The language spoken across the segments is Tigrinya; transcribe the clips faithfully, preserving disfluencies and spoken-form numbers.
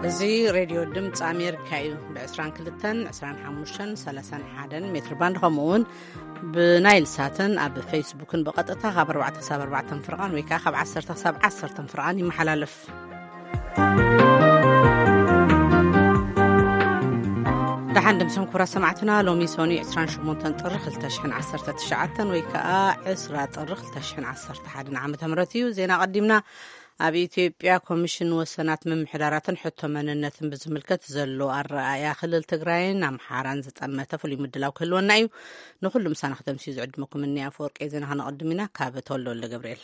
زي راديو دمت أمريكا بعشرين كلتن عشرين حموشن ثلاثين حادن متر باند خمون بنايل ساتن أب فيسبوكن بقطعتها خبر بعد سبعة أربعة فرقان ويكا خب عشرة سبعة عشرة فرقان محلالف دحندم سمكورة سمعتنا لومي سوني عشرين شمونتن طرخ التشحن عشرة تشعتن ويكا عسرة طرخ التشحن عشرة حادن عام تمرتيو زينا قدمنا أبي إثيوبيا كوميشن وسنات من محدارات حتى مننة بزملكة زلو الرأي خلال تقرأين أم حاران زت أما تفلي مدلاو كلو النعيو نخل مسانا خدم سيز عدمكم مني أفورك إذن هنقدمنا كابت ولو اللي قبريل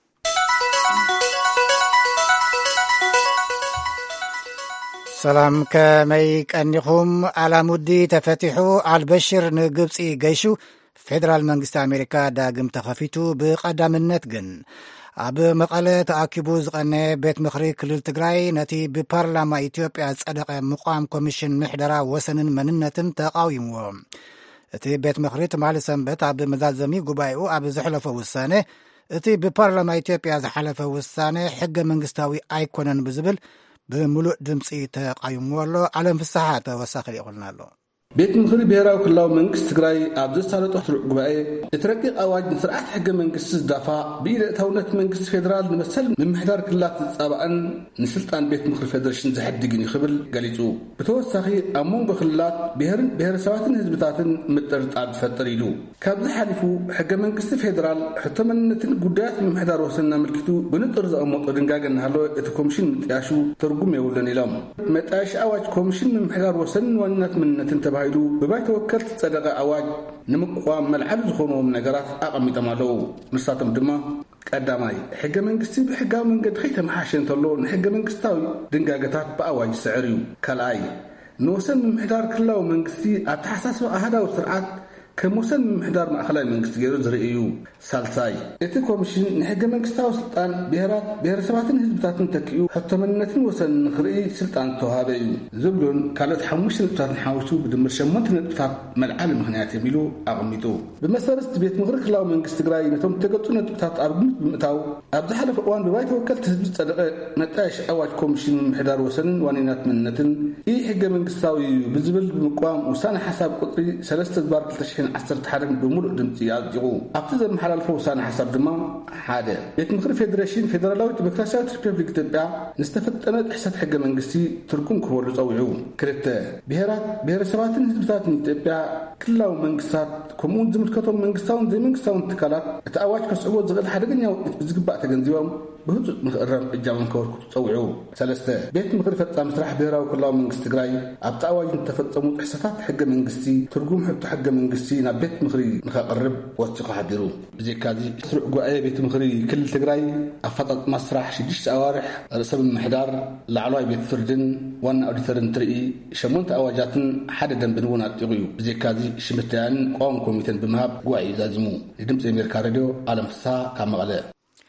سلام كميك أنكم على مدي تفتحوا على البشر نقبسي جيشو فيدرال منغست أمريكا داقم تخفيتو بقدام النتقن أب مقالة تأكيبو زغنة بيت مخري كلل تقراي نتي ببارلاما إثيوبيا صدق مقام كوميشن محدرة وسنن مننة تقاويمو اتي بيت مخري تمال سنبت أب مزازمي قبايو أب زحلفة وسانة اتي ببارلاما إثيوبيا زحلفة وسانة حق منغستاوي أيكونن بزبل بملوء دمسي تقايمو الله على مفسحات وساخر يقولنا له بيت مخري بيراو كلاو منكس تقراي عبد الصالح تحرق قبائي اترقق اواج نسرعات حق منكس دافع بإيدة تونت منكس فيدرال نمثل من محدار كلات تتابعن نسلطان بيت مخري فيدرشن زحدقني خبل قاليتو بتوسخي امون بخلات بهرن بهر سواتن هزبتاتن مترت عبد فتريلو كابز حالفو حق منكس فيدرال حتى منتن قدات من محدار وصلنا ملكتو بنطر زقمط ودنقاقن هالو اتكومشن متقاشو ترقم يولن إلام متقاش اواج كومشن من محدار وصلن وانات منتن تبع بباي توكلت صدق أواج نمقوام ملعب زخونهم نجارات أقام يتمالو نصاتم دما قداماي حاجة من قصتي بحاجة من قد خيتها محاشين تلون حاجة من قصتاوي دنقاقتات بأواج سعريو كالآي نوصل من محدار كله من قصتي أتحسس أهدا وسرعات كموسن من محدار مأخلاي من قصتي جيرو زرقيو سالساي اتكو مشين حاجة من قصتاو سلطان بهرات بهر سباتن هزبتاتن تكيو حتى من نتن وصل نخرئي سلطان توهابيو زبلون كانت حموش نبتات نحاوشو بدمر شمونت نبتات ملعال مهنيات يميلو أغميتو بمسارست بيت مغرق لاو من قصت قراي نتم تقطو نبتات أبنت بمتاو أبزحل فقوان ببايت وكالت هزبت صدق نتاش أواج كومشين من محدار وصل وانينات من نتن إي حاجة من قصتاوي بزبل بمقوام وسانا حساب قطري سلسة بارك تشحن عسرت حرم بملء دمتيات يقو أبتزر محلال فوسانا حساب دما حادة بيت مغرق فيدراشين فيدرالاوي ديمقراطية ريبوبليك تبع نستفدت أنا حساب حاجة من قصتي تركون كورو صوعو كرتا بهرات بهر سباتن هزبتات تبع كلاو منقصات كمون زملكتهم منقصاون زي منقصاون تكالات تأواج كسعود زغل حرقنيا بزقباء تغنزيوهم بهزو مقرر إجابان كوركو تصوعو ثلاثة بيت مغرب فتاة مسرح بيراو كلاو منقص تقراي عبت أواج نتفتمو حساسات حقة منقصتي ترقوم حبتو حقة منقصتي نا بيت مغري نخقرب واتقو حديرو بزي كازي سرع قوائي بيت مغري كل تقراي أفضل مسرح شديش أوارح رسب المحدار لعلواي بيت فردن وانا أوديترن ترئي شمونت أواجاتن حددا بنونا تغيو بزي كازي شمتان قوام كوميتن بمهاب قوائي زازمو لدمت أمريكا راديو عالم فسا كامغالي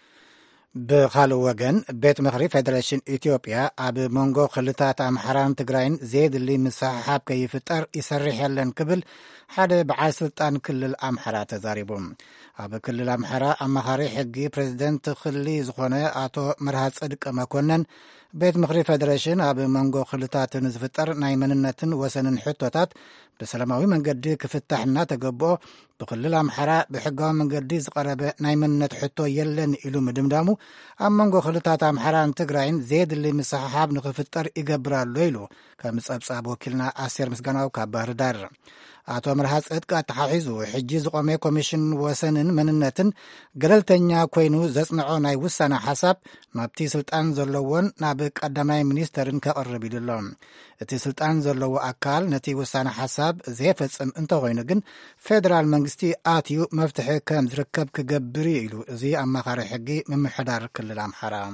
بخالو وغن بيت مخري فيدرالشن إثيوبيا أب مونغو خلطات أمحران تقراين زيد اللي مسحاب كيفتر يسرح يلن قبل حدا بعاي سلطان كل الأمحرة تزاربهم أب كل الأمحرة أمخاري حقي بريزيدنت خلي زخونة آتو مرهز صدق مكونن بيت مخري فيدرالشن أب مونغو خلطات نزفتر نايمننتن وسنن حطوتات بسلاماوي من قد كفتحنا تقبو بكل الأمحرة بحقهم من قد زقرب نايمنت حطو يلن إلو مدمدامو أم مونغو خلطات أمحران تقراين زيد اللي مسحاب نخفتر إقبرا الليلو كمسأب صابو كلنا آسير مسقناو كابهر دار آتو مرهز صدق تحاحيزو حجي زقومي كوميشن وسنن مننتن قللتنيا كوينو زسمعو ناي وسانا حساب نابتي سلطان زلوون نابك قدماي منيسترن كقرب يدلهم اتي سلطان زلو أكال نتي وسانا حساب زي فتسم انتو غينقن فيدرال منغستي آتيو مفتحي كام زركب كقبري إلو زي أما خاري حقي من محدار كل الأمحرام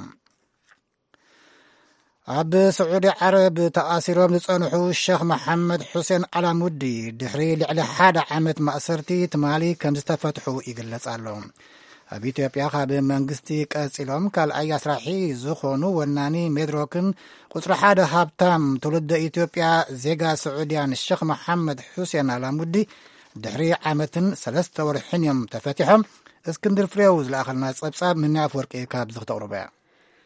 أب سعودي عرب تأثيرهم لصنحو الشيخ محمد حسين علامودي دحري لعلى حاد عامت مأسرتي تمالي كم استفتحوا يقلص عليهم أب إثيوبيا خاب منغستي قصيلهم كال أي أسراحي زخونو وناني مدروكن قصر حاد هابتام تولد إثيوبيا زيغا سعوديان الشيخ محمد حسين علامودي دحري عامتن ثلاثة ورحين يوم تفتحهم اسكندر فريوز لآخرنا صبصاب من ناف ورقي كاب زغت أوروبا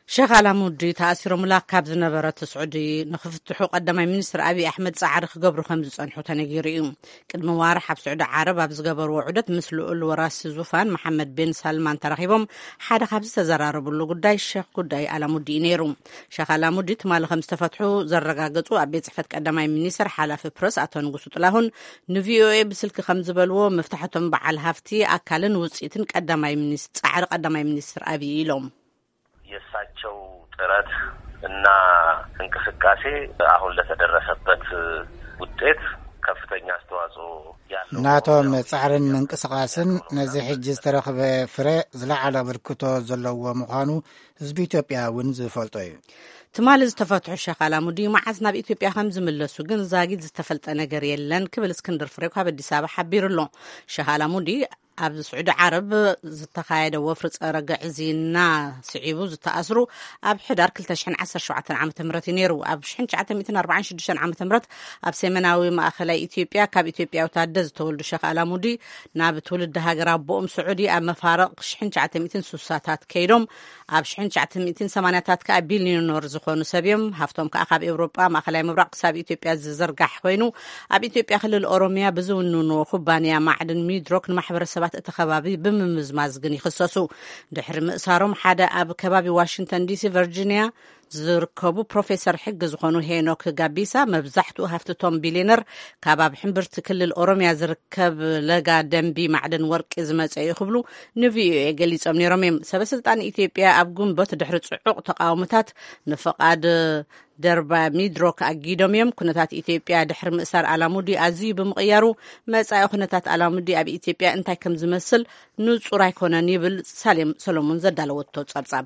ሸኽ አላሙዲ ተኣሲሮሙላ ካብ ዝነበረት ስዑዲ ንኽፍትሑ ቀዳማይ ሚኒስትር አብይ አሕመድ ጻዕሪ ክገብሩ ከም ዝጸንሑ ተነጊሩ እዩ። ቅድሚ ዋርሕ ኣብ ስዑዲ ዓረብ ኣብ ዝገበርዎ ዑደት ምስ ልኡል ወራሲ ዙፋን መሐመድ ቤን ሳልማን ተራኺቦም ሓደ ካብ ዝተዘራረብሉ ጉዳይ ሸኽ ጉዳይ አላሙዲ እዩ ነይሩ። ሸኽ አላሙዲ ትማሊ ከም ዝተፈትሑ ዘረጋገጹ ኣብ ቤት ጽሕፈት ቀዳማይ ሚኒስትር ሓላፊ ፕረስ ኣቶ ንጉሱ ጥላሁን ንቪኦኤ ብስልኪ ከም ዝበልዎ መፍታሕቶም በዓል ሃፍቲ አካልን ውጽኢትን ቀዳማይ ሚኒስትር ጻዕሪ ቀዳማይ ሚኒስትር አብይ ኢሎም የሳቸው ጥረት እና እንቅስቃሴ አሁን ለተደረሰበት ውጤት ከፍተኛ አስተዋጽኦ ያለው ናቶም ጻዕርን እንቅስቃስን ነዚ ሕጂ ዝተረኸበ ፍሬ ዝለዓለ ብርክቶ ዘለዎ ምዃኑ ህዝቢ ኢትዮጵያ እውን ዝፈልጦ እዩ። ትማሊ ዝተፈትሑ ሸኽ አላሙዲ መዓዝ ናብ ኢትዮጵያ ከም ዝምለሱ ግን ዛጊድ ዝተፈልጠ ነገር የለን ክብል እስክንድር ፍሬው ካብ አዲስ አበባ ሓቢሩሎ። ሸኽ አላሙዲ ኣብ ስዑዲ ዓረብ ዝተኻየደ ወፍሪ ጸረ ግዕዝና ስዒቡ ዝተኣስሩ ኣብ ሕዳር ክልተ ሽሕን ዓሰርተ ሸውዓተ ዓመተ ምህረት ነይሩ። ኣብ ሽሕን ትሽዓተ ሚእትን ኣርባዓን ሽዱሽተን ዓመተ ምህረት ኣብ ሰሜናዊ ማእኸላይ ኢትዮጵያ ካብ ኢትዮጵያ ወታደ ዝተወልዱ ሸኽ አላሙዲ ናብ ትውልዲ ሃገር ኣቦኦም ስዑዲ ኣብ መፋረቕ ሽሕን ትሽዓተ ሚእትን ስሳታት ከይዶም ኣብ ሽሕን ትሽዓተ ሚእትን ሰማንያታት ከዓ ቢልዮነር ዝኾኑ ሰብዮም ሃፍቶም ከዓ ካብ ኤውሮጳ ማእኸላይ ምብራቕ ክሳብ ኢትዮጵያ ዝዘርጋሕ ኮይኑ ኣብ ኢትዮጵያ ክልል ኦሮሚያ ብዝውንንዎ ኩባንያ ማዕድን ሚድሮክ ንማሕበረሰባት እቲ ከባቢ ብምምዝማዝ ግን ይኽሰሱ። ድሕሪ ምእሳሮም ሓደ ኣብ ከባቢ ዋሽንግተን ዲሲ ቨርጂኒያ ዝርከቡ ፕሮፌሰር ሕጊ ዝኾኑ ሄኖክ ጋቢሳ መብዛሕትኡ ሃፍትቶም ቢልዮነር ካብ ኣብ ሕምብርቲ ክልል ኦሮሚያ ዝርከብ ለጋ ደንቢ ማዕድን ወርቂ ዝመጸ እዩ ክብሉ ንቪኦኤ ገሊጾም ነይሮም እዮም። ሰበስልጣን ኢትዮጵያ ኣብ ጉንበት ድሕሪ ጽዑቕ ተቃውሞታት ንፈቓድ ደርባ ሚድሮክ ኣጊዶም እዮም። ኩነታት ኢትዮጵያ ድሕሪ ምእሳር አላሙዲ ኣዝዩ ብምቕያሩ መጻኢ ኩነታት አላሙዲ ኣብ ኢትዮጵያ እንታይ ከም ዝመስል ንጹር ኣይኮነን ይብል ሳሌም ሰሎሞን ዘዳለወቶ ጸብጻብ።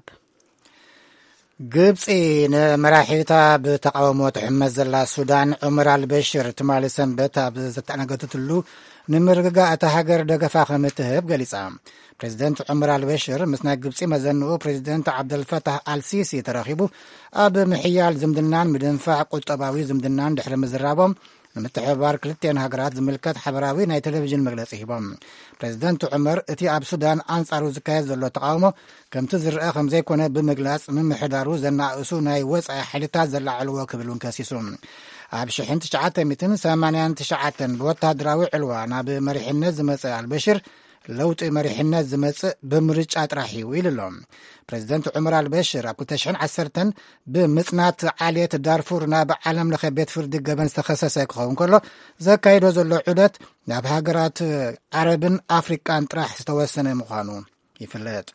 ግብፂ ንመራሒታ ብተቃውሞ ትሕመስ ዘላ ሱዳን ዑመር አልበሽር ትማሊ ሰንበት ኣብ ዘተኣነገተትሉ ንምርግጋእ እታ ሃገር ደገፋ ከም እትህብ ገሊጻ። ፕሬዚደንት ዑመር አልበሽር ምስ ናይ ግብፂ መዘንኡ ፕሬዚደንት ዓብደልፈታህ አልሲሲ ተረኺቡ ኣብ ምሕያል ዝምድናን ምድንፋዕ ቁጠባዊ ዝምድናን ድሕሪ ምዝራቦም ንምትሕብባር ክልቴን ሃገራት ዝምልከት ሓበራዊ ናይ ቴሌቭዥን መግለፂ ሂቦም። ፕሬዚደንት ዑመር እቲ ኣብ ሱዳን ኣንጻሩ ዝካየድ ዘሎ ተቃውሞ ከምቲ ዝርአ ከም ዘይኮነ ብምግላጽ ምምሕዳሩ ዘናእሱ ናይ ወፃኢ ሓይልታት ዘላዕልዎ ክብል እውን ከሲሱ። ኣብ ሽሕን ትሽዓተ ሚእትን ሰማንያን ትሽዓተን ብወታደራዊ ዕልዋ ናብ መሪሕነት ዝመጽእ አልበሽር ለውጢ መሪሕነት ዝመጽእ ብምርጫ ጥራሕ እዩ ኢሉሎም። ፕሬዚደንት ዑመር አልበሽር ኣብ ክልተ ሽሕን ዓሰርተን ብምጽናት ዓልየት ዳርፉር ናብ ዓለም ለኸ ቤት ፍርዲ ገበን ዝተኸሰሰ ክኸውን ከሎ ዘካይዶ ዘሎ ዑደት ናብ ሃገራት ዓረብን ኣፍሪቃን ጥራሕ ዝተወሰነ ምዃኑ ይፍለጥ።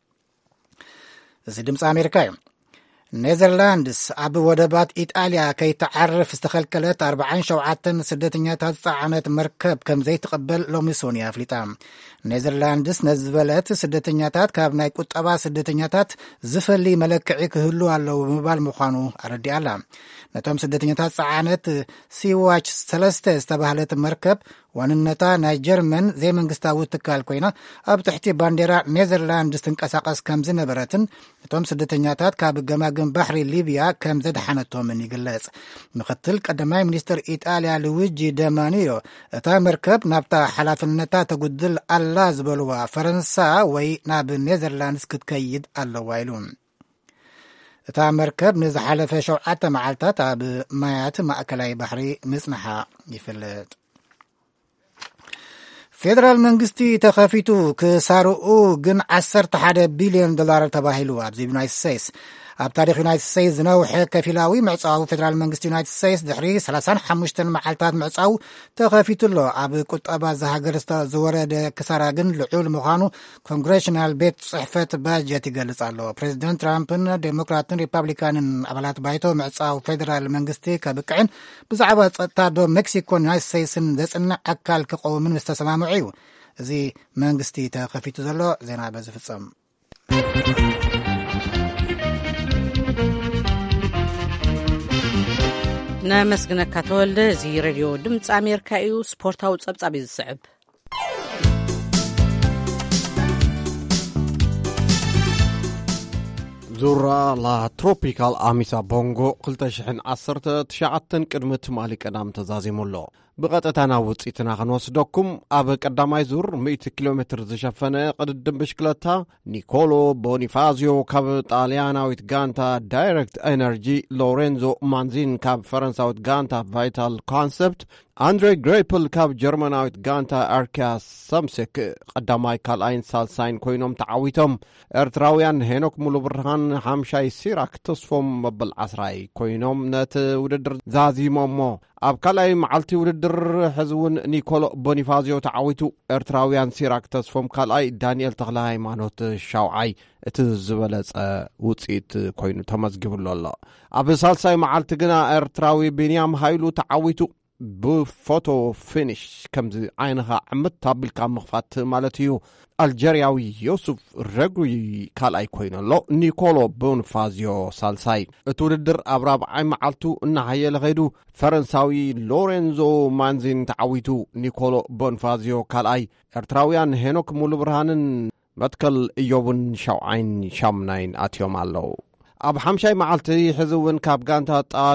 እዚ ድምፂ ኣሜሪካ እዩ። ኔዘርላንድስ ኣብ ወደባት ኢጣልያ ከይተዓርፍ ዝተኸልከለት ኣርባዓን ሸውዓተን ስደተኛታት ጸዓነት መርከብ ከም ዘይትቕበል ሎሚ ሶኒ ኣፍሊጣ። ኔዘርላንድስ ነዝበለት ስደተኛታት ካብ ናይ ቁጠባ ስደተኛታት ዝፈሊ መለክዒ ክህሉ ኣለዉ ብምባል ምዃኑ ኣረዲኣላ። ነቶም ስደተኛታት ጸዓነት ሲዋች ሰለስተ ዝተባህለት መርከብ ዋንነታ ናይ ጀርመን ዘይመንግስታዊ ትካል ኮይና ኣብ ትሕቲ ባንዴራ ኔዘርላንድስ ትንቀሳቐስ ከም ዝነበረትን እቶም ስደተኛታት ካብ ገማግም ባሕሪ ሊብያ ከም ዘድሓነቶምን ይግለጽ። ምክትል ቀዳማይ ሚኒስትር ኢጣልያ ሉዊጂ ደማኒዮ እታ መርከብ ናብታ ሓላፍነታ ተጉድል ኣላ ዝበልዋ ፈረንሳ ወይ ናብ ኔዘርላንድስ ክትከይድ ኣለዋ ኢሉ። እታ መርከብ ንዝሓለፈ ሸውዓተ መዓልታት ኣብ ማያት ማእከላይ ባሕሪ ምጽናሓ ይፍለጥ። ፌደራል መንግስቲ ተኸፊቱ ክሳርኡ ግን ዓሰርተ ሓደ ቢልዮን ዶላር ተባሂሉ ኣብዚ ዩናይትድ ስቴትስ ኣብ ታሪክ ዩናይትድ ስቴትስ ዝነውሐ ከፊላዊ ምዕፃው ፌደራል መንግስቲ ዩናይትድ ስቴትስ ድሕሪ ሰላሳን ሓሙሽተን መዓልታት ምዕፃው ተኸፊቱሎ ኣብ ቁጠባ ዝሃገር ዝወረደ ክሳራ ግን ልዑል ምዃኑ ኮንግሬሽናል ቤት ጽሕፈት ባጀት ይገልጽ ኣሎ። ፕሬዚደንት ትራምፕን ዴሞክራትን ሪፐብሊካንን ኣባላት ባይቶ ምዕፃው ፌደራል መንግስቲ ከብቅዕን ብዛዕባ ጸጥታ ዶ ሜክሲኮን ዩናይትድ ስቴትስን ዘጽንዕ ኣካል ክቐውምን ዝተሰማምዑ እዩ። እዚ መንግስቲ ተኸፊቱ ዘሎ ዜና በዚ ፍጸም። ነመስግነካ ተወልደ። እዚ ሬድዮ ድምፂ ኣሜሪካ እዩ። ስፖርታዊ ጸብጻብ እዩ ዝስዕብ። ዙራ ላ ትሮፒካል ኣሚሳ ቦንጎ ክልተ ሽሕን ዓሰርተ ትሽዓተን ቅድሚ ትማሊ ቀዳም ተዛዚሙሎ ብቐጥታና ውጽኢትና ክንወስደኩም ኣብ ቀዳማይ ዙር መቶ ኪሎ ሜትር ዝሸፈነ ቅድድም ብሽክለታ ኒኮሎ ቦኒፋዚዮ ካብ ጣልያናዊት ጋንታ ዳይሬክት ኤነርጂ ሎሬንዞ ማንዚን ካብ ፈረንሳዊት ጋንታ ቫይታል ኮንሰፕት አንድሬ ግሬፕል ካብ ጀርመናዊት ጋንታ አርኪያ ሰምሴክ ቀዳማይ ካልኣይን ሳልሳይን ኮይኖም ተዓዊቶም ኤርትራውያን ሄኖክ ሙሉ ብርሃን ሓምሻይ ሲራክ ተስፎም መበል ዓስራይ ኮይኖም ነቲ ውድድር ዛዚሞሞ ኣብ ካልኣይ መዓልቲ ውድድር ሕዝውን ኒኮሎ ቦኒፋዚዮ ተዓዊቱ ኤርትራውያን ሲራክ ተስፎም ካልኣይ ዳንኤል ተክለ ሃይማኖት ሻውዓይ እቲ ዝበለጸ ውጽኢት ኮይኑ ተመዝጊብሉ ኣሎ ኣብ ሳልሳይ መዓልቲ ግና ኤርትራዊ ቢንያም ሃይሉ ተዓዊቱ ብፎቶ ፊኒሽ ከምዚ ዓይንኻ ዕምት ታቢልካ ምኽፋት ማለት እዩ አልጀሪያዊ ዮሱፍ ረጉይ ካልኣይ ኮይነሎ ኒኮሎ ቦኒፋዚዮ ሳልሳይ እቲ ውድድር ኣብ ራብዓይ መዓልቱ እናሃየለ ኸይዱ ፈረንሳዊ ሎሬንዞ ማንዚን ተዓዊቱ ኒኮሎ ቦኒፋዚዮ ካልኣይ ኤርትራውያን ሄኖክ ሙሉ ብርሃንን መትከል እዮብን ሻውዓይን ሻምናይን ኣትዮም ኣለዉ ኣብ ሓምሻይ መዓልቲ ሕዝውን ካብ ጋንታ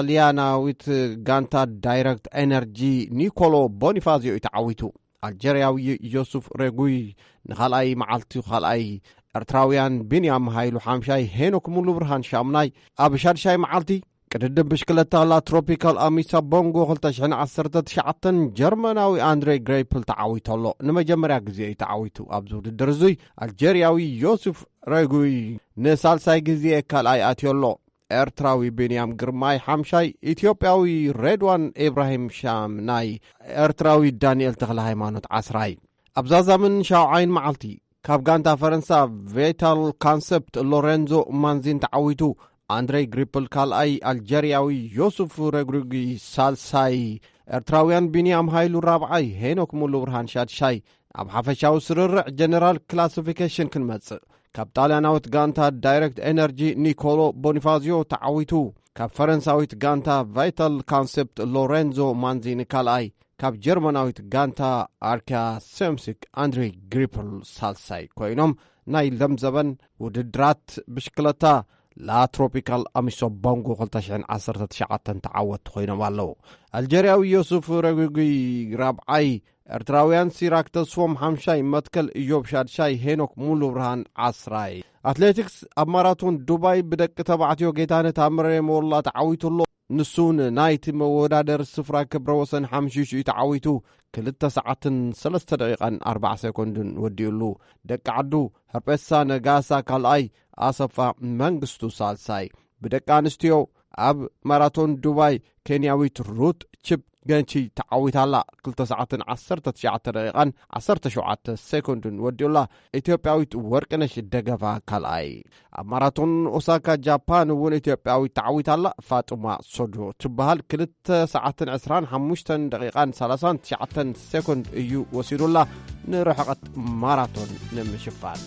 ጣልያናዊት ጋንታ ዳይሬክት ኤነርጂ ኒኮሎ ቦኒፋዚዮ ተዓዊቱ አልጀሪያዊ ዮሱፍ ረጉይ ንኻልኣይ መዓልቲ ካልኣይ ኤርትራውያን ቢንያም ሃይሉ ሓምሻይ ሄኖክ ሙሉ ብርሃን ሻምናይ ኣብ ሻድሻይ መዓልቲ ቅድድም ብሽክለታ ላ ትሮፒካል አሚሳ ቦንጎ ክልተ ሽሕን ዓሰርተ ትሽዓተን ጀርመናዊ አንድሬ ግሬፕል ተዓዊተሎ ንመጀመርያ ግዜ ተዓዊቱ ኣብዚ ውድድር እዙይ አልጀሪያዊ ዮሱፍ ረጉይ ንሳልሳይ ግዜ ካልኣይ ኣትየሎ ኤርትራዊ ቢንያም ግርማይ ሓምሻይ ኢትዮጵያዊ ሬድዋን ኢብራሂም ሻምናይ ኤርትራዊ ዳንኤል ተክለ ሃይማኖት ዓስራይ ኣብዛ ዘመን ሻውዓይን መዓልቲ ካብ ጋንታ ፈረንሳ ቫይታል ኮንሰፕት ሎሬንዞ ማንዚን ተዓዊቱ አንድሬ ግሪፕል ካልኣይ አልጀሪያዊ ዮሱፍ ረጉይ ሳልሳይ ኤርትራውያን ቢንያም ሃይሉ ራብዓይ ሄኖክ ሙሉ ብርሃን ሻድሻይ ኣብ ሓፈሻዊ ስርርዕ ጀነራል ክላሲፊኬሽን ክንመጽእ ካብ ጣልያናዊት ጋንታ ዳይሬክት ኤነርጂ ኒኮሎ ቦኒፋዚዮ ተዓዊቱ ካብ ፈረንሳዊት ጋንታ ቫይታል ኮንሰፕት ሎሬንዞ ማንዚን ካልኣይ ካብ ጀርመናዊት ጋንታ አርኪያ ሰምሲክ አንድሬ ግሪፕል ሳልሳይ ኮይኖም ናይ ለምዘበን ውድድራት ብሽክለታ ላ ትሮፒካል አሚሶ ቦንጎ ክልተ ሽሕን ዓሰርተ ትሽዓተን ተዓወቱ ኮይኖም ኣለዉ አልጀሪያዊ ዮሱፍ ረጉይ ራብዓይ ኤርትራውያን ሲራክ ተስፎም ሓምሻይ መትከል እዮብ ሻድሻይ ሄኖክ ሙሉ ብርሃን ዓስራይ አትሌቲክስ ኣብ ማራቶን ዱባይ ብደቂ ተባዕትዮ ጌታነት ታምረ ሞላ ተዓዊቱሎ ንሱን ናይቲ መወዳደር ስፍራ ክብረ ወሰን ሓምሽሽ ተዓዊቱ ክልተ ሰዓትን ሰለስተ ደቂቃን ኣርባዓ ሰኮንድን ወዲኡሉ ደቂ ዓዱ ህርጴሳ ነጋሳ ካልኣይ ኣሰፋ መንግስቱ ሳልሳይ ብደቂ ኣንስትዮ ኣብ ማራቶን ዱባይ ኬንያዊት ሩት ቺፕ ገንቺ ተዓዊታላ ክልተ ሰዓትን ዓሰርተ ትሽዓተ ደቂቃን ዓሰርተ ሸውዓተ ሰኮንድን ወዲኡላ ኢትዮጵያዊት ወርቅነሽ ደገፋ ካልኣይ ኣብ ማራቶን ኦሳካ ጃፓን እውን ኢትዮጵያዊት ተዓዊታላ ፋጡማ ሶዶ ትበሃል ክልተ ሰዓትን ዕስራን ሓሙሽተን ደቂቃን ሰላሳን ትሽዓተን ሰኮንድ እዩ ወሲዱላ ንርሕቐት ማራቶን ንምሽፋን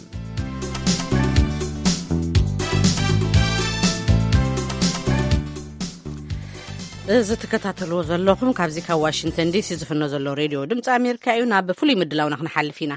እዚ ተከታተልዎ ዘለኹም ካብዚ ካብ ዋሽንግተን ዲሲ ዝፍኖ ዘሎ ሬድዮ ድምፂ ኣሜሪካ እዩ ናብ ፍሉይ ምድላውና ክንሓልፍ ኢና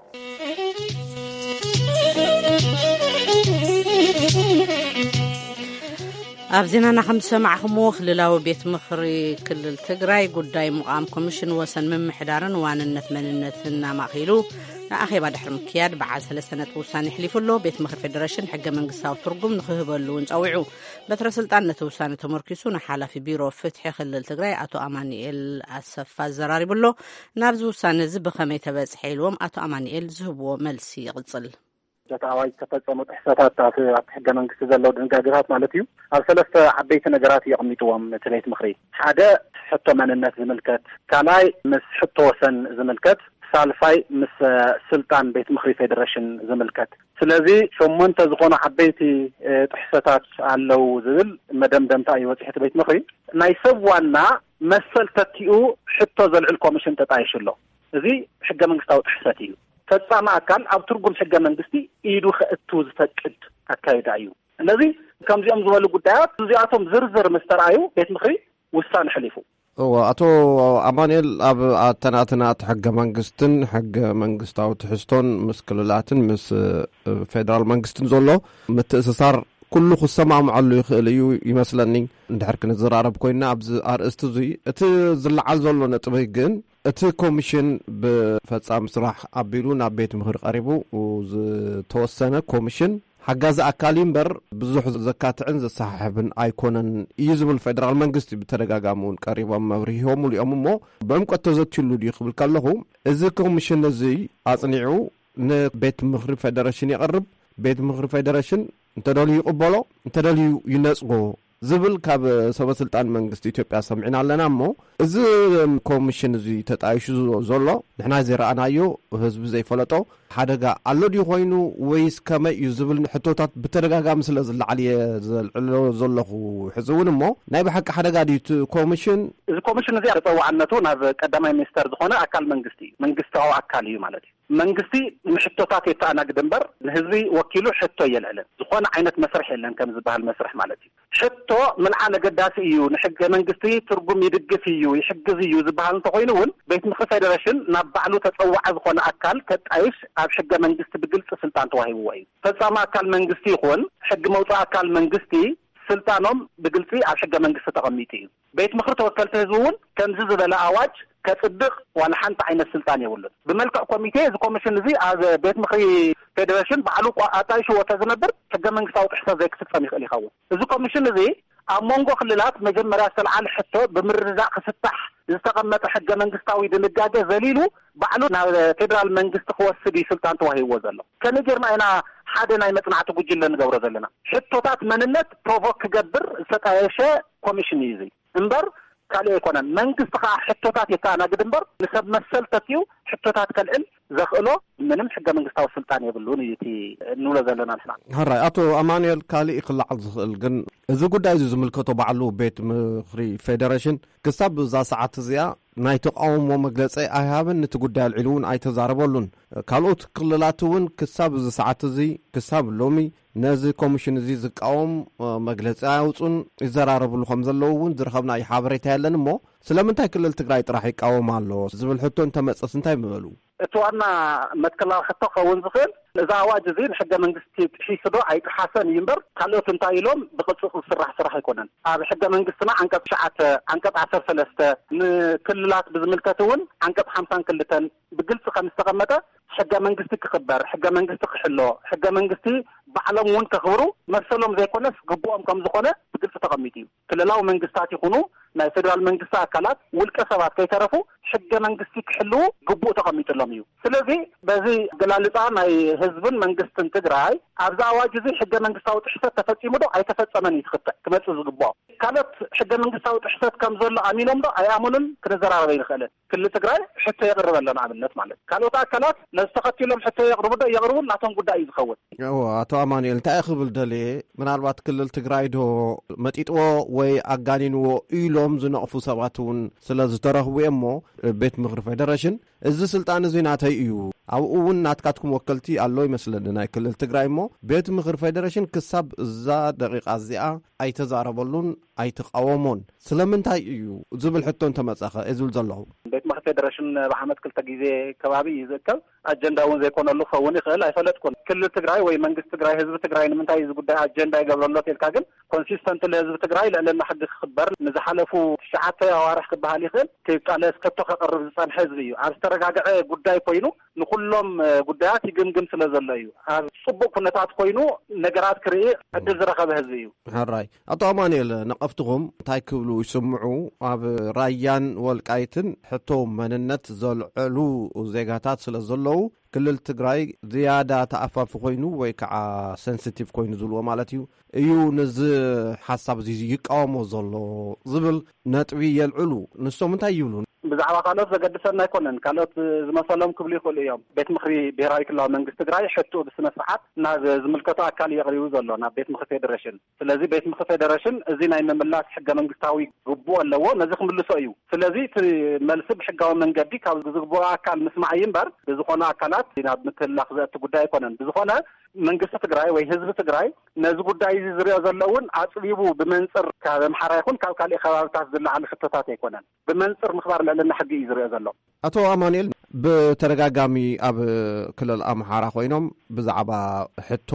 ኣብ ዜናና ከም ሰማዕኹምዎ ክልላዊ ቤት ምኽሪ ክልል ትግራይ ጉዳይ ምቓም ኮሚሽን ወሰን ምምሕዳርን ዋንነት መንነትን እናማኺሉ ንኣኼባ ድሕሪ ምክያድ በዓል ሰለስተ ነጥቢ ውሳነ ይሕሊፉሎ ቤት ምኽሪ ፌደሬሽን ሕገ መንግስታዊ ትርጉም ንክህበሉ እውን ፀዊዑ በትረ ስልጣን ነቲ ውሳነ ተመርኪሱ ንሓላፊ ቢሮ ፍትሒ ክልል ትግራይ ኣቶ ኣማኒኤል ኣሰፋ ዘራሪብሎ ናብዚ ውሳነ እዚ ብኸመይ ተበፅሐ ኢልዎም ኣቶ ኣማኒኤል ዝህብዎ መልሲ ይቕፅል ተታዋይ ተፈጸሙ ጥሕሰታት ኣብ ሕገ መንግስቲ ዘለው ድንጋጌታት ማለት እዩ ኣብ ሰለስተ ዓበይቲ ነገራት ይቕሚጥዎም እቲ ቤት ምኽሪ ሓደ ሕቶ መንነት ዝምልከት ካልኣይ ምስ ሕቶ ወሰን ዝምልከት ሳልሳይ ምስ ስልጣን ቤት ምኽሪ ፌደሬሽን ዝምልከት ስለዚ ሸሞንተ ዝኾኑ ዓበይቲ ጥሕሰታት ኣለው ዝብል መደምደምታ እዩ ወፂሕቲ ቤት ምኽሪ ናይ ሰብ ዋና መሰል ተቲኡ ሕቶ ዘልዕል ኮሚሽን ተጣይሽሎ እዚ ሕገ መንግስታዊ ጥሕሰት እዩ ፈጻሚ ኣካል ኣብ ትርጉም ሕገ መንግስቲ ኢዱ ክእቱ ዝፈቅድ ኣካይዳ እዩ ስለዚ ከምዚኦም ዝበሉ ጉዳያት እዚኣቶም ዝርዝር ምስተርኣዩ ቤት ምኽሪ ውሳነ ሕሊፉ አቶ አማኑኤል ኣብ አተናትናት ሕገ መንግስትን ሕገ መንግስታዊ ትሕዝቶን ምስ ክልላትን ምስ ፌደራል መንግስትን ዘሎ ምትእስሳር ኩሉ ክሰማምዓሉ ይኽእል እዩ ይመስለኒ እንድሕር ክንዘራረብ ኮይና ኣብዚ ኣርእስቲ እዚ እቲ ዝለዓል ዘሎ ነጥቢ ግን እቲ ኮሚሽን ብፈጻሚ ስራሕ ኣቢሉ ናብ ቤት ምክሪ ቀሪቡ ዝተወሰነ ኮሚሽን ሓጋዚ ኣካል እምበር ብዙሕ ዘካትዕን ዘሰሓሕብን ኣይኮነን እዩ ዝብል ፌደራል መንግስቲ ብተደጋጋሚ እውን ቀሪቦም መብርሂቦም እዮም እሞ በምቀት ተዘትሉ ድዩ ክብል ከለኹ እዚ ኮሚሽን እዚ ኣጽኒዑ ንቤት ምክሪ ፌደሬሽን ይቐርብ ቤት ምክሪ ፌደሬሽን እንተደልዩ ይቕበሎ እንተደልዩ ይነጽጎ ዝብል ካብ ሰበስልጣን መንግስቲ ኢትዮጵያ ሰምዒና ኣለና እሞ እዚ ኮሚሽን እዚ ተጣይሹ ዘሎ ንሕና ዘረኣናዮ ህዝቢ ዘይፈለጦ ሓደጋ ኣሎ ድዩ ኮይኑ ወይስ ከመይ እዩ ዝብል ሕቶታት ብተደጋጋሚ ስለ ዝለዓልየ ዘልዕሎ ዘለኹ ሕዚ እውን እሞ ናይ ብሓቂ ሓደጋ ድዩ ኮሚሽን እዚ ኮሚሽን እዚ ተጠዋዕነቱ ናብ ቀዳማይ ሚኒስተር ዝኾነ ኣካል መንግስቲ እዩ መንግስታዊ ኣካል እዩ ማለት እዩ መንግስቲ ምሕቶታት የተኣናግድ እምበር ንህዝቢ ወኪሉ ሕቶ የልዕልን ዝኾነ ዓይነት መስርሕ የለን ከም ዝበሃል መስርሕ ማለት እዩ ሕቶ ምልዓል ገዳሲ እዩ ንሕገ መንግስቲ ትርጉም ይድግፍ እዩ ይሕግዝ እዩ ዝበሃል እንተኮይኑ እውን ቤት ምክሪ ፌደሬሽን ናብ ባዕሉ ተፀዋዕ ዝኾነ ኣካል ከጣይሽ ኣብ ሕገ መንግስቲ ብግልጽ ስልጣን ተዋሂብዎ እዩ ፈጻሚ ኣካል መንግስቲ ይኹን ሕጊ መውፃኢ ኣካል መንግስቲ ስልጣኖም ብግልጽ ኣብ ሕገ መንግስቲ ተቐሚጡ እዩ ቤት ምክሪ ተወከልቲ ህዝቢ እውን ከምዚ ዝበለ ኣዋጅ ከጽድቅ ዋላ ሓንቲ ዓይነት ስልጣን የብሉን ብመልክዕ ኮሚቴ እዚ ኮሚሽን እዚ ኣብ ቤት ምክሪ ፌደሬሽን ባዕሉ ኣጣይሽዎ ተዝነብር ሕገ መንግስታዊ ጥሕሰት ዘይክፍጸም ይኽእል ይኸውን እዚ ኮሚሽን እዚ ኣብ መንጎ ክልላት መጀመርያ ዝተልዓለ ሕቶ ብምርዛዕ ክፍታሕ ዝተቐመጠ ሕገ መንግስታዊ ድንጋጌ ዘሊሉ ባዕሉ ናብ ፌደራል መንግስቲ ክወስድ ስልጣን ተዋሂብዎ ዘሎ ከመ ጌርና ኢና ሓደ ናይ መጽናዕቲ ጉጅለ ንገብሮ ዘለና ሕቶታት መንነት ፕሮቮክ ክገብር ዝተጣየሸ ኮሚሽን እዩ እምበር ካልእ ኣይኮነን መንግስቲ ከዓ ሕቶታት የተኣናግድ እምበር ንሰብ መሰል ተትዩ ሕቶታት ከልዕል ዘኽእሎ ምንም ሕገ መንግስታዊ ስልጣን የብሉን እዩ እቲ እንብሎ ዘለና ንሕና ሃራይ ኣቶ ኣማኑኤል ካልእ ክለዓል ዝኽእል ግን እዚ ጉዳይ እዚ ዝምልከቶ ባዕሉ ቤት ምክሪ ፌደሬሽን ክሳብ እዛ ሰዓት እዚኣ ናይ ተቃውሞ መግለፂ ኣይሃብን ነቲ ጉዳይ ኣልዒሉ እውን ኣይተዛረበሉን ካልኦት ክልላት እውን ክሳብ እዚ ሰዓት እዚ ክሳብ ሎሚ ነዚ ኮሚሽን እዚ ዝቃወም መግለፂ ኣውፁን ይዘራረብሉ ከም ዘለዉ እውን ዝረኸብና ሓበሬታ ያለን እሞ ስለምንታይ ክልል ትግራይ ጥራሕ ይቃወም ኣሎ ዝብል ሕቶ እንተመፀስ እንታይ ምበሉ እቲ ዋና መትከላዊ ሕቶ ክኸውን ዝኽእል እዚ ኣዋጅ እዚ ንሕገ መንግስቲ ጥሒሱ ዶ ኣይጥሓሰን እዩ እምበር ካልኦት እንታይ ኢሎም ብቅፅል ዝስራሕ ስራሕ ኣይኮነን ኣብ ሕገ መንግስትና አንቀጽ ትሽዓተ አንቀጽ ዓሰርተ ሰለስተ ንክልላት ብዝምልከት እውን አንቀጽ ሓምሳን ክልተን ብግልጽ ከም ዝተቐመጠ ሕገ መንግስቲ ክኽበር ሕገ መንግስቲ ክሕሎ ሕገ መንግስቲ ባዕሎም እውን ከኽብሩ መሰሎም ዘይኮነስ ግቡኦም ከም ዝኾነ ብግልጽ ተቐሚጡ እዩ ክልላዊ መንግስታት ይኹኑ ናይ ፌደራል መንግስቲ ኣካላት ውልቀ ሰባት ከይተረፉ ሕገ መንግስቲ ክሕልው ግቡእ ተቐሚጡሎም እዩ ስለዚ በዚ ገላልፃ ናይ ህዝብን መንግስትን ትግራይ ኣብዛ ኣዋጅ እዚ ሕገ መንግስታዊ ጥሕሰት ተፈጺሙ ዶ ኣይተፈጸመን እዩ ትኽተል ክመጽእ ዝግብኦ ካልኦት ሕገ መንግስታዊ ጥሕሰት ከም ዘሎ ኣሚኖም ዶ ኣይኣምኑን ክንዘራረበ ይንኽእልን ክልል ትግራይ ሕቶ የቕርብ ኣሎ ንኣብነት ማለት ካልኦት ኣካላት ነዝተኸቲሎም ሕቶ የቕርቡ ዶ የቕርቡ ናቶም ጉዳይ እዩ ዝኸውን ኣቶ ኣማኑኤል እንታይ ክብል ደልየ ምናልባት ክልል ትግራይ ዶ መጢጥዎ ወይ ኣጋኒንዎ ኢሎም ዝነቕፉ ሰባት እውን ስለ ዝተረኽቡ እሞ ቤት ምክሪ ፌደሬሽን እዚ ስልጣን እዚ ናተይ እዩ ኣብኡ እውን ናትካትኩም ወከልቲ ኣሎ ይመስለኒ ናይ ክልል ትግራይ እሞ ቤት ምክሪ ፌደሬሽን ክሳብ እዛ ደቂቃ እዚኣ ኣይተዛረበሉን ኣይተቃወሞን ስለምንታይ እዩ ዝብል ሕቶ እንተመፀኸ ዝብል ዘለኹ ቤት ምክሪ ፌደሬሽን ብዓመት ክልተ ግዜ ከባቢ እዩ ዝእከብ ኣጀንዳ እውን ዘይኮነሉ ክኸውን ይኽእል ኣይፈለጥኩን ክልል ትግራይ ወይ መንግስቲ ትግራይ ህዝቢ ትግራይ ንምንታይ እዚ ጉዳይ ኣጀንዳ ይገብረሎ ተልካ ግን ኮንሲስተንት ለህዝቢ ትግራይ ልዕልና ሕጊ ክኽበር ንዝሓለፉ ትሽዓተ ኣዋርሕ ክበሃል ይኽእል ከይቃለስ ከቶ ከቕርብ ዝፀንሐ ህዝቢ እዩ ኣብ ዝተረጋግዐ ጉዳይ ኮይኑ ንኩሎም ጉዳያት ይግምግም ስለ ዘሎ እዩ ኣብ ፅቡቅ ኩነታት ኮይኑ ነገራት ክርኢ ዕድል ዝረኸበ ህዝቢ እዩ ሃራይ ኣቶ ኣማኑኤል ነቐፍትኹም እንታይ ክብሉ ይስምዑ ኣብ ራያን ወልቃይትን ሕቶ መንነት ዘልዕሉ ዜጋታት ስለ ዘለዉ ክልል ትግራይ ዝያዳ ተኣፋፊ ኮይኑ ወይ ከዓ ሴንሲቲቭ ኮይኑ ዝብልዎ ማለት እዩ እዩ ነዚ ሓሳብ እዚ ይቃወሞ ዘሎ ዝብል ነጥቢ የልዕሉ ንሶም እንታይ ይብሉ ብዛዕባ ካልኦት ዘገድሰና ኣይኮነን ካልኦት ዝመሰሎም ክብሉ ይኽእሉ እዮም ቤት ምክሪ ብሄራዊ ክልላዊ መንግስቲ ትግራይ ሕቶ ብስነ ስርዓት ናብ ዝምልከቶ ኣካል የቕሪቡ ዘሎ ናብ ቤት ምክሪ ፌደሬሽን ስለዚ ቤት ምክሪ ፌደሬሽን እዚ ናይ ምምላስ ሕገ መንግስታዊ ግቡእ ኣለዎ ነዚ ክምልሶ እዩ ስለዚ እቲ መልሲ ብሕጋዊ መንገዲ ካብ ዝግቡእ ኣካል ምስማዕ እዩ እምበር ብዝኾነ ኣካላት ናብ ምትላኽ ዘእቲ ጉዳይ ኣይኮነን ብዝኾነ መንግስቲ ትግራይ ወይ ህዝቢ ትግራይ ነዚ ጉዳይ እዚ ዝርኦ ዘሎ እውን ኣፅቢቡ ብመንፅር ካብ ኣምሓራ ይኹን ካብ ካልእ ከባቢታት ዝለዓሉ ሕቶታት ኣይኮነን ብመንፅር ምኽባር ልዕልና ሕጊ እዩ ዝርኦ ዘሎ ኣቶ ኣማኑኤል ብተረጋጋሚ ኣብ ክልል ኣምሓራ ኮይኖም ብዛዕባ ሕቶ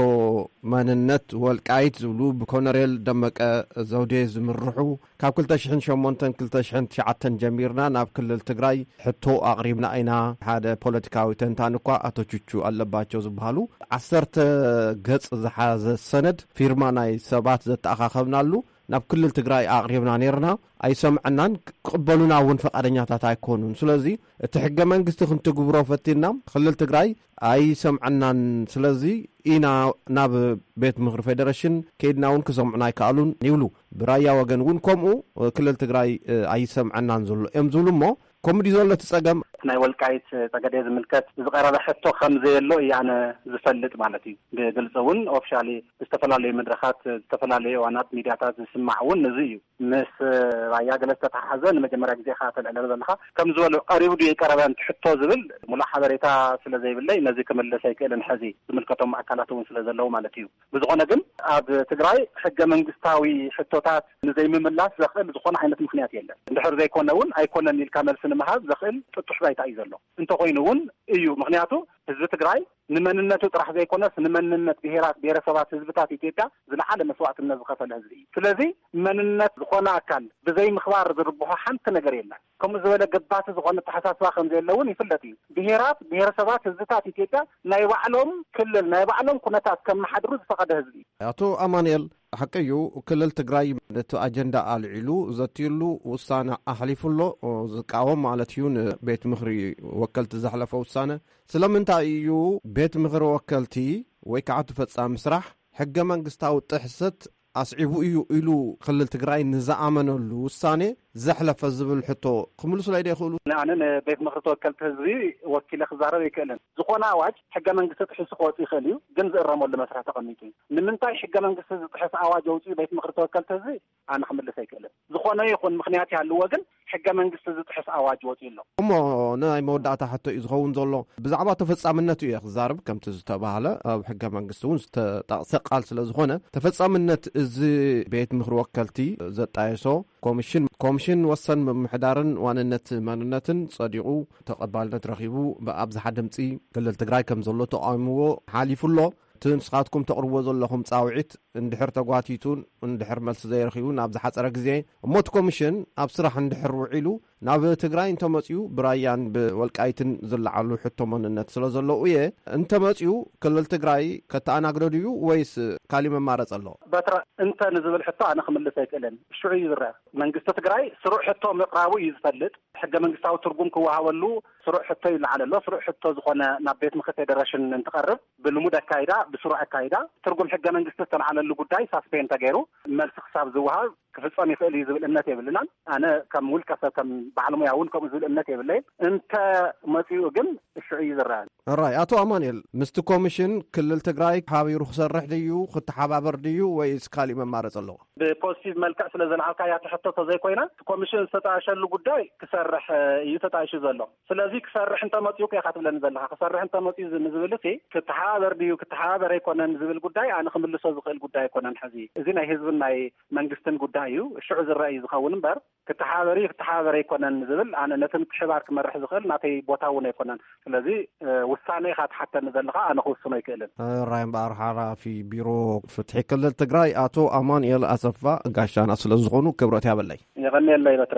መንነት ወልቃይት ዝብሉ ብኮሎኔል ደመቀ ዘውዴ ዝምርሑ ካብ ክልተ ሽሕን ሸሞንተን ክልተ ሽሕን ትሽዓተን ጀሚርና ናብ ክልል ትግራይ ሕቶ ኣቕሪብና ኢና ሓደ ፖለቲካዊ ተንታኒ እኳ ኣቶ ቹቹ ኣለባቸው ዝበሃሉ ዓሰርተ ገጽ ዝሓዘ ሰነድ ፊርማ ናይ ሰባት ዘተኣኻኸብናሉ ናብ ክልል ትግራይ ኣቕሪብና ነርና ኣይሰምዐናን ቅበሉና እውን ፈቃደኛታት ኣይኮኑን ስለዚ እቲ ሕገ መንግስቲ ክንትግብሮ ፈቲና ክልል ትግራይ ኣይሰምዐናን ስለዚ ኢና ናብ ቤት ምክሪ ፌደሬሽን ከይድና እውን ክሰምዑና ኣይከኣሉን ይብሉ ብራያ ወገን እውን ከምኡ ክልል ትግራይ ኣይሰምዐናን ዘሎ እዮም ዝብሉ እሞ ከምዲ ዘሎ ትጸገም ናይ ወልቃይት ጸገደ ዝምልከት ዝቀረበ ሕቶ ከም ዘየሎ ያነ ዝፈልጥ ማለት እዩ ብግልጽ እውን ኦፊሻሊ ዝተፈላልዩ መድረኻት ዝተፈላልዩ ዋናት ሚድያታት ዝስማዕውን እዚ እዩ ምስ ራያ ገለስተ ተሓዘ ንመጀመርያ ግዜ ካተል ዕለለ ዘለኻ ከም ዝበሉ ቀሪቡ ዲ የቀረበን ሕቶ ዝብል ሙሉእ ሓበሬታ ስለ ዘይብለይ ነዚ ክምለስ ኣይክእልን ሕዚ ዝምልከቶም ኣካላት እውን ስለ ዘለው ማለት እዩ ብዝኾነ ግን ኣብ ትግራይ ሕገ መንግስታዊ ሕቶታት ንዘይምምላስ ዘኽእል ዝኾነ ዓይነት ምክንያት የለን እንድሕር ዘይኮነ እውን ኣይኮነን ኢልካ መልሲ ንምሃብ ዘኽእል ጥጡሕ ባይታ እዩ ዘሎ እንተኮይኑ እውን እዩ ምክንያቱ ህዝቢ ትግራይ ንመንነቱ ጥራሕ ዘይኮነስ ንመንነት ብሄራት ብሄረሰባት ህዝብታት ኢትዮጵያ ዝለዓለ መስዋዕትነት ዝኸፈለ ህዝቢ እዩ ስለዚ መንነት ዝኾነ ኣካል ብዘይ ምኽባር ዝርብሖ ሓንቲ ነገር የለን ከምኡ ዝበለ ገባቲ ዝኾነ ተሓሳስባ ከም ዘለውን ይፍለጥ እዩ ብሄራት ብሄረሰባት ህዝብታት ኢትዮጵያ ናይ ባዕሎም ክልል ናይ ባዕሎም ኩነታት ከም ማሕድሩ ዝፈቀደ ህዝቢ እዩ ኣቶ ኣማንኤል حقيقي كلل تግራይ ነቲ አጀንዳ አልዒሉ ዘትይሉ ውሳነ አሕሊፉሎ ዝቃወም ማለት እዩ ቤት ምክሪ ወከልቲ ዘሕለፈ ውሳነ ስለምንታይ እዩ ቤት ምክሪ ወከልቲ ወይ ከዓ ተፈጻሚ ስራሕ ሕገ መንግስታዊ ጥሕሰት አስዒቡ እዩ ኢሉ ክልል ትግራይ ንዝኣመነሉ ውሳኔ ዘሕለፈ ዝብል ሕቶ ክምልሱ ላይ ደይኽእሉ ንኣነ ቤት ምክሪ ተወከልቲ ህዝቢ ወኪለ ክዛረብ ይክእልን ዝኾነ ኣዋጅ ሕገ መንግስቲ ጥሕሱ ክወፅ ይኽእል እዩ ግን ዝእረመሉ መስርሕ ተቐሚጡ እዩ ንምንታይ ሕገ መንግስቲ ዝጥሕስ ኣዋጅ ኣውፅኡ ቤት ምክሪ ተወከልቲ ህዝቢ ኣነ ክምልስ ኣይክእልን ዝኾነ ይኹን ምክንያት ይሃልዎ ግን ሕገ መንግስቲ ዝጥሕስ ኣዋጅ ወፅኡ ኣሎ እሞ ናይ መወዳእታ ሕቶ እዩ ዝኸውን ዘሎ ብዛዕባ ተፈጻምነት እዩ ክዛረብ ከምቲ ዝተባሃለ ኣብ ሕገ መንግስቲ እውን ዝተጠቕሰ ቃል ስለ ዝኾነ ተፈጻምነት እዚ ቤት ምክሪ ወከልቲ ዘጣየሶ ኮሚሽን ኮሚሽን ወሰን ምምሕዳርን ዋንነት ማንነትን ጸዲቁ ተቀባልነት ረኺቡ ብኣብዝሓ ድምፂ ክልል ትግራይ ከም ዘሎ ተቃውምዎ ሓሊፉሎ ትንስኻትኩም ተቅርቦ ዘለኹም ጻውዒት እንድሕር ተጓቲቱን እንድሕር መልሲ ዘይረኺቡን ኣብ ዝሓፀረ ግዜ እሞት ኮሚሽን ኣብ ስራሕ እንድሕር ውዒሉ ናብ ትግራይ እንተመፅኡ ብራያን ብወልቃይትን ዝለዓሉ ሕቶ መንነት ስለ ዘለዎ እየ እንተመፅኡ ክልል ትግራይ ከተኣናግደድዩ ወይስ ካሊ መማረፅ ኣሎ በትረ እንተ ንዝብል ሕቶ ኣነ ክምልስ ኣይክእልን ሽዑ ይዝረአ መንግስቲ ትግራይ ስሩዕ ሕቶ ምቕራቡ እዩ ዝፈልጥ ሕገ መንግስታዊ ትርጉም ክወሃበሉ ስሩዕ ሕቶ ይለዓል ኣሎ ስሩዕ ሕቶ ዝኾነ ናብ ቤት ምክሪ ፌደሬሽን እንትቀርብ ብልሙድ ኣካይዳ ብስሩዕ ኣካይዳ ትርጉም ሕገ መንግስቲ ዝተለዓለሉ ጉዳይ ሳስፔን ተገይሩ መልሲ ክሳብ ዝወሃብ ክፍጸም ይኽእል እዩ ዝብል እምነት የብልናን ኣነ ከም ውልቀ ሰብ ከም ባዕልሙያ እውን ከምኡ ዝብል እምነት የብለይን እንተ መፂኡ ግን ሽዑ ይዝረአ ራይ ኣቶ ኣማንኤል ምስቲ ኮሚሽን ክልል ትግራይ ሓቢሩ ክሰርሕ ድዩ ክትሓባበር ድዩ ወይስ ካሊእ መማረፅ ኣለዎ ብፖዚቲቭ መልክዕ ስለ ዘለዓልካ ያ ተሕተቶ ዘይኮይና ኮሚሽን ዝተጣየሸሉ ጉዳይ ክሰርሕ እዩ ተጣይሹ ዘሎ ስለዚ ክሰርሕ እንተመፂኡ ከ ካትብለኒ ዘለካ ክሰርሕ እንተመፂኡ ንዝብል ሲ ክትሓባበር ድዩ ክትሓባበር ኣይኮነን ዝብል ጉዳይ ኣነ ክምልሶ ዝኽእል ጉዳይ ኣይኮነን ሕዚ እዚ ናይ ህዝብን ናይ መንግስትን ጉዳይ እዩ ሽዑ ዝረአ እዩ ዝኸውን እምበር ክትሓባበር ክትሓባበር ኣይኮነን ዝብል ኣነ ነትን ክሕባር ክመርሕ ዝኽእል ናተይ ቦታ እውን ኣይኮነን ስለዚ ውሳነ ኢኻ ትሓተኒ ዘለካ ኣነ ክውስኖ ኣይክእልን ራይ እምበር ሓላፊ ቢሮ ፍትሒ ክልል ትግራይ ኣቶ ኣማንኤል ኣሰፋ ጋሻና ስለ ዝኾኑ ክብረት ያበለይ ይቀኒየለይ በትረ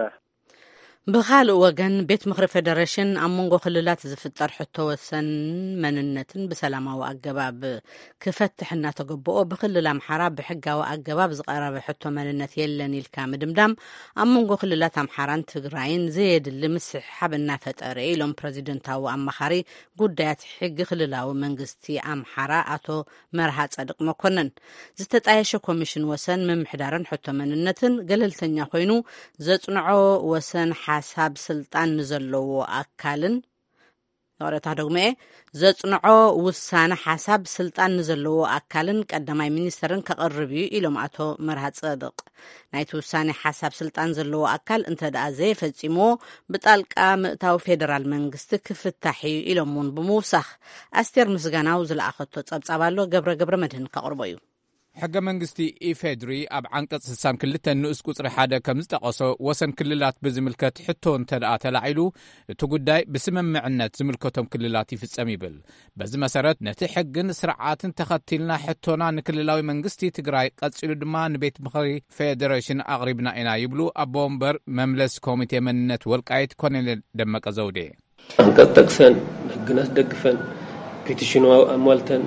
ብኻልእ ወገን ቤት ምክሪ ፌደሬሽን ኣብ መንጎ ክልላት ዝፍጠር ሕቶ ወሰን መንነትን ብሰላማዊ ኣገባብ ክፈትሕ እናተገበኦ ብክልል ኣምሓራ ብሕጋዊ ኣገባብ ዝቀረበ ሕቶ መንነት የለን ኢልካ ምድምዳም ኣብ መንጎ ክልላት ኣምሓራን ትግራይን ዘየድሊ ምስሕሓብ እናፈጠረ ኢሎም ፕረዚደንታዊ ኣማኻሪ ጉዳያት ሕጊ ክልላዊ መንግስቲ ኣምሓራ ኣቶ መርሃ ጸድቅ መኮነን ዝተጣየሸ ኮሚሽን ወሰን ምምሕዳርን ሕቶ መንነትን ገለልተኛ ኮይኑ ዘጽንዖ ወሰን ሓሳብ ስልጣን ንዘለዎ ኣካልን ወረታ ደግሜ ዘጽንዖ ውሳነ ሓሳብ ስልጣን ንዘለዎ ኣካልን ቀዳማይ ሚኒስተርን ከቅርብ እዩ ኢሎም ኣቶ መርሃ ጸድቅ ናይቲ ውሳነ ሓሳብ ስልጣን ዘለዎ ኣካል እንተደኣ ዘይፈጺሞ ብጣልቃ ምእታው ፌደራል መንግስቲ ክፍታሕ እዩ ኢሎም እውን ብምውሳኽ ኣስቴር ምስጋናው ዝለኣኸቶ ጸብጻብ ኣሎ ገብረ ገብረ መድህን ከቅርቦ እዩ ሕገ መንግስቲ ኢፌድሪ ኣብ ዓንቀጽ ስሳን ክልተ ንኡስ ቁጽሪ ሓደ ከም ዝጠቐሶ ወሰን ክልላት ብዝምልከት ሕቶ እንተደኣ ተላዒሉ እቲ ጉዳይ ብስምምዕነት ዝምልከቶም ክልላት ይፍጸም ይብል። በዚ መሰረት ነቲ ሕግን ስርዓትን ተኸቲልና ሕቶና ንክልላዊ መንግስቲ ትግራይ ቀጺሉ ድማ ንቤት ምኽሪ ፌዴሬሽን ኣቕሪብና ኢና ይብሉ ኣቦ ወንበር መምለስ ኮሚቴ መንነት ወልቃይት ኮሎኔል ደመቀ ዘውዴ። አንቀጽ ጠቅሰን ሕግናት ደግፈን ፔቲሽኑ ኣሟልተን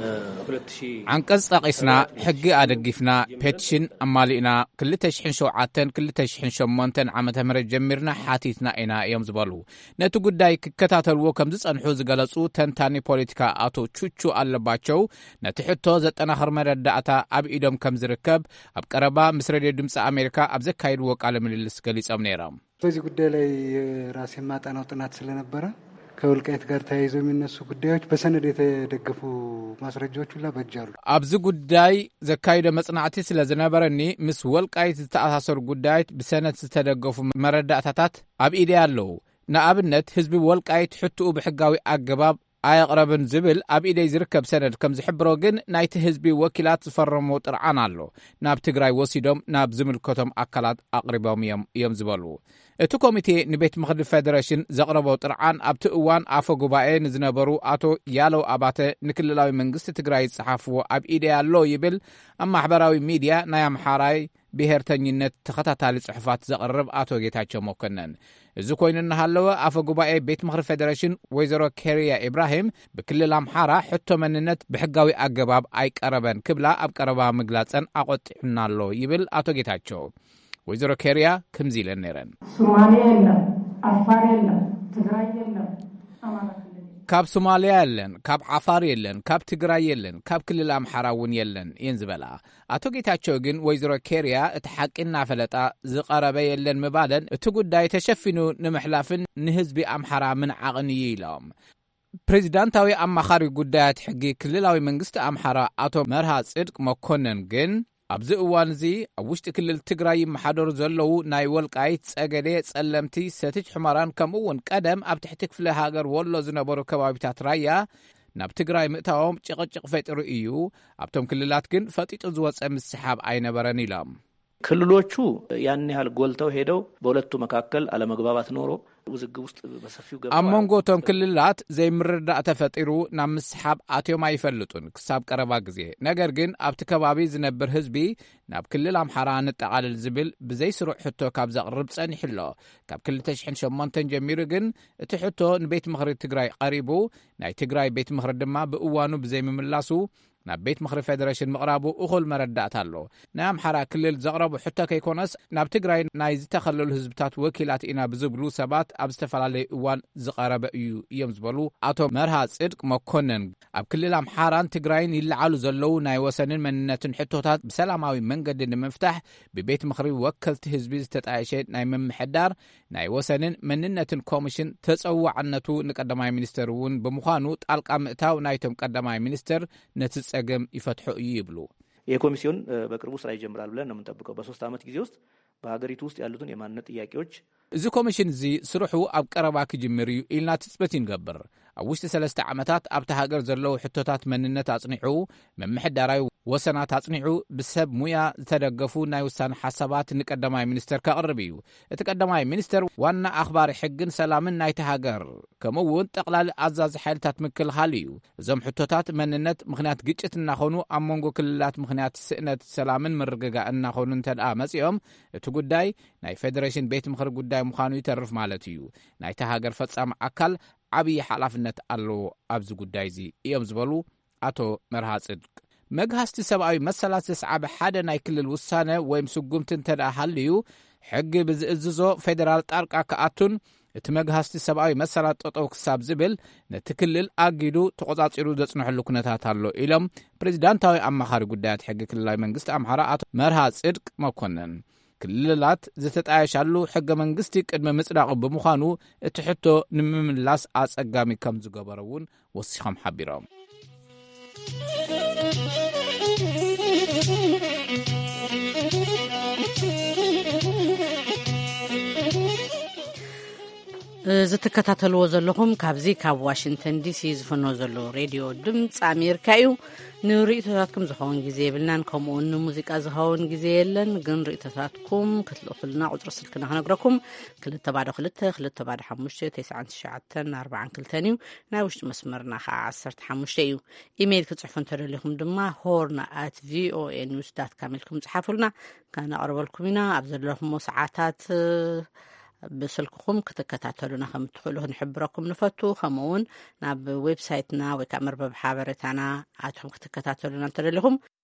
ዓንቀጽ ጠቒስና ሕጊ ኣደጊፍና ፔቲሽን ኣማሊእና ክልተ ሽሕን ሸውዓተን ክልተ ሽሕን ሸሞንተን ዓመተ ምህረት ጀሚርና ሓቲትና ኢና እዮም ዝበሉ። ነቲ ጉዳይ ክከታተልዎ ከም ዝጸንሑ ዝገለጹ ተንታኒ ፖለቲካ አቶ ቹቹ ኣለባቸው ነቲ ሕቶ ዘጠናኽር መረዳእታ ኣብ ኢዶም ከም ዝርከብ ኣብ ቀረባ ምስ ሬድዮ ድምፂ ኣሜሪካ ኣብ ዘካይድዎ ቃለ ምልልስ ገሊጾም ነይሮም። በዚህ ጉዳይ ላይ ራሴ ማጠናው ጥናት ስለነበረ ከወልቃይት ጋር ተያይዞ የሚነሱ ጉዳዮች በሰነድ የተደገፉ ማስረጃዎች ሁላ በጃሉ። ኣብዚ ጉዳይ ዘካይደ መጽናዕቲ ስለ ዝነበረኒ ምስ ወልቃይት ዝተኣሳሰሩ ጉዳያት ብሰነድ ዝተደገፉ መረዳእታታት ኣብ ኢዴ ኣለዉ። ንኣብነት ህዝቢ ወልቃይት ሕቱኡ ብሕጋዊ ኣገባብ ኣየቕረብን ዝብል ኣብ ኢደይ ዝርከብ ሰነድ ከም ዝሕብሮ ግን ናይቲ ህዝቢ ወኪላት ዝፈረሞ ጥርዓን ኣሎ። ናብ ትግራይ ወሲዶም ናብ ዝምልከቶም ኣካላት ኣቕሪቦም እዮም ዝበሉ። እቲ ኮሚቴ ንቤት ምኽሪ ፌዴሬሽን ዘቕረቦ ጥርዓን ኣብቲ እዋን ኣፈ ጉባኤ ንዝነበሩ ኣቶ ያለው ኣባተ ንክልላዊ መንግስቲ ትግራይ ዝጸሓፍዎ ኣብ ኢዴ ኣሎ ይብል። ኣብ ማሕበራዊ ሚድያ ናይ ኣምሓራይ ብሄርተኝነት ተኸታታሊ ጽሑፋት ዘቕርብ ኣቶ ጌታቸው መኮነን። እዚ ኮይኑ እናሃለወ ኣፈ ጉባኤ ቤት ምኽሪ ፌዴሬሽን ወይዘሮ ኬርያ ኢብራሂም ብክልል ኣምሓራ ሕቶ መንነት ብሕጋዊ ኣገባብ ኣይቀረበን ክብላ ኣብ ቀረባ ምግላጸን ኣቆጢዕና ኣሎ ይብል ኣቶ ጌታቸው። ወይዘሮ ኬርያ ከምዚ ኢለን ነይረን። ሶማሊያ የለን፣ አፋር የለን፣ ትግራይ የለን፣ አማራ ክልል ካብ ሶማሊያ የለን፣ ካብ ዓፋር የለን፣ ካብ ትግራይ የለን፣ ካብ ክልል ኣምሓራ እውን የለን እየን ዝበላ። ኣቶ ጌታቸው ግን ወይዘሮ ኬርያ እቲ ሓቂና ፈለጣ ዝቐረበ የለን ምባለን እቲ ጉዳይ ተሸፊኑ ንምሕላፍን ንህዝቢ ኣምሓራ ምን ዓቕን እዩ ኢሎም። ፕሬዚዳንታዊ ኣማኻሪ ጉዳያት ሕጊ ክልላዊ መንግስቲ ኣምሓራ ኣቶ መርሃ ጽድቅ መኮነን ግን ኣብዚ እዋን እዚ ኣብ ውሽጢ ክልል ትግራይ ይመሓደሩ ዘለዉ ናይ ወልቃይት ጸገዴ፣ ጸለምቲ፣ ሰቲት ሑመራን ከምኡውን ቀደም ኣብ ትሕቲ ክፍለ ሃገር ወሎ ዝነበሩ ከባቢታት ራያ ናብ ትግራይ ምእታዎም ጭቕጭቕ ፈጢሩ እዩ። ኣብቶም ክልላት ግን ፈጢጡ ዝወፀ ምስሓብ ኣይነበረን ኢሎም። ክልሎቹ ያን ያህል ጎልተው ሄደው በሁለቱ መካከል አለመግባባት ኖሮ ውዝግብ ውስጥ በሰፊው ገባ። አሞንጎቶም ክልላት ዘይምርዳእ ተፈጢሩ ናብ ምስሓብ ኣትዮም ኣይፈልጡን ክሳብ ቀረባ ግዜ። ነገር ግን ኣብቲ ከባቢ ዝነብር ህዝቢ ናብ ክልል ኣምሓራ ንጠቓልል ዝብል ብዘይስሩዕ ሕቶ ካብ ዘቕርብ ጸኒሕሎ። ካብ ክልተ ሽሕን ሸሞንተን ጀሚሩ ግን እቲ ሕቶ ንቤት ምኽሪ ትግራይ ቀሪቡ ናይ ትግራይ ቤት ምኽሪ ድማ ብእዋኑ ብዘይምምላሱ ናብ ቤት ምኽሪ ፌዴሬሽን ምቕራቡ እኹል መረዳእታ ኣሎ። ናይ ኣምሓራ ክልል ዘቕረቡ ሕቶ ከይኮነስ ናብ ትግራይ ናይ ዝተኸለሉ ህዝብታት ወኪላት ኢና ብዝብሉ ሰባት ኣብ ዝተፈላለየ እዋን ዝቐረበ እዩ እዮም ዝበሉ ኣቶ መርሃ ጽድቅ መኮነን። ኣብ ክልል ኣምሓራን ትግራይን ይለዓሉ ዘለዉ ናይ ወሰንን መንነትን ሕቶታት ብሰላማዊ መንገዲ ንምፍታሕ ብቤት ምኽሪ ወከልቲ ህዝቢ ዝተጣየሸ ናይ ምምሕዳር ናይ ወሰንን መንነትን ኮሚሽን ተጸዋዕነቱ ንቀዳማይ ሚኒስትር እውን ብምዃኑ ጣልቃ ምእታው ናይቶም ቀዳማይ ሚኒስትር ነቲ ጸገም ይፈትሑ እዩ ይብሉ። የኮሚሲዮን በቅርቡ ስራ ይጀምራል ብለን ነው የምንጠብቀው። በሶስት ዓመት ጊዜ ውስጥ በሀገሪቱ ውስጥ ያሉትን የማንነት ጥያቄዎች እዚ ኮሚሽን እዚ ስሩሑ ኣብ ቀረባ ክጅምር እዩ ኢልና ትጽበት ይንገብር። ኣብ ውሽጢ ሰለስተ ዓመታት ኣብቲ ሃገር ዘለዉ ሕቶታት መንነት ኣጽኒዑ ምምሕዳራዊ ወሰናት ኣጽኒዑ ብሰብ ሙያ ዝተደገፉ ናይ ውሳነ ሓሳባት ንቀዳማይ ሚኒስተር ከቕርብ እዩ። እቲ ቀዳማይ ሚኒስተር ዋና ኣኽባሪ ሕግን ሰላምን ናይቲ ሃገር ከምኡውን ጠቕላሊ ኣዛዚ ሓይልታት ምክልኻል እዩ። እዞም ሕቶታት መንነት ምኽንያት ግጭት እናኾኑ ኣብ መንጎ ክልላት ምኽንያት ስእነት ሰላምን ምርግጋእ እናኾኑ እንተደኣ መጺኦም እቲ ጉዳይ ናይ ፌዴሬሽን ቤት ምኽሪ ጉዳይ ምዃኑ ይተርፍ ማለት እዩ። ናይቲ ሃገር ፈጻሚ ኣካል ዓብዪ ሓላፍነት ኣለዎ ኣብዚ ጉዳይ እዚ እዮም ዝበሉ ኣቶ መርሃ ጽድቅ። መግሃስቲ ሰብኣዊ መሰላት ዘስዓበ ሓደ ናይ ክልል ውሳነ ወይም ስጉምቲ እንተደኣ ሃልዩ ሕጊ ብዝእዝዞ ፌደራል ጣልቃ ከኣቱን እቲ መግሃስቲ ሰብኣዊ መሰላት ጠጠው ክሳብ ዝብል ነቲ ክልል ኣጊዱ ተቆጻጺሩ ዘጽንሐሉ ኩነታት ኣሎ ኢሎም ፕሬዚዳንታዊ ኣማኻሪ ጉዳያት ሕጊ ክልላዊ መንግስቲ ኣምሓራ ኣቶ መርሃ ጽድቅ መኮነን። ክልላት ዝተጣየሻሉ ሕገ መንግስቲ ቅድመ ምጽዳቕ ብምዃኑ እቲ ሕቶ ንምምላስ ኣጸጋሚ ከም ዝገበረ እውን ወሲኾም ሓቢሮም። ዝተከታተልዎ ዘለኹም ካብዚ ካብ ዋሽንግተን ዲሲ ዝፈኖ ዘሎ ሬድዮ ድምፂ ኣሜሪካ እዩ ንርእይቶታትኩም ዝኸውን ግዜ የብልናን ከምኡውን ሙዚቃ ዝኸውን ግዜ የለን ግን ርእይቶታትኩም ክትልእኹልና ቁፅሪ ስልክና ክነግረኩም ክልተ ባዶ ክልተ ክልተ ባዶ ሓሙሽተ ትስዓን ትሽዓተን ኣርባዓን ክልተን እዩ ናይ ውሽጢ መስመርና ከዓ ዓሰርተ ሓሙሽተ እዩ ኢሜይል ክጽሕፉ እንተደሊኹም ድማ ሆርን ኣት ቪኦኤ ኒውስ ዳት ካም ኢልኩም ጽሓፉልና ከነቕርበልኩም ኢና ኣብ ዘለኹም ሰዓታት ብስልክኩም ክትከታተሉና ከም ትኽእሉ ክንሕብረኩም ንፈቱ ከምኡውን ናብ ዌብሳይትና ወይ ከዓ መርበብ ሓበሬታና ኣትኩም ክትከታተሉና እንተደሊኹም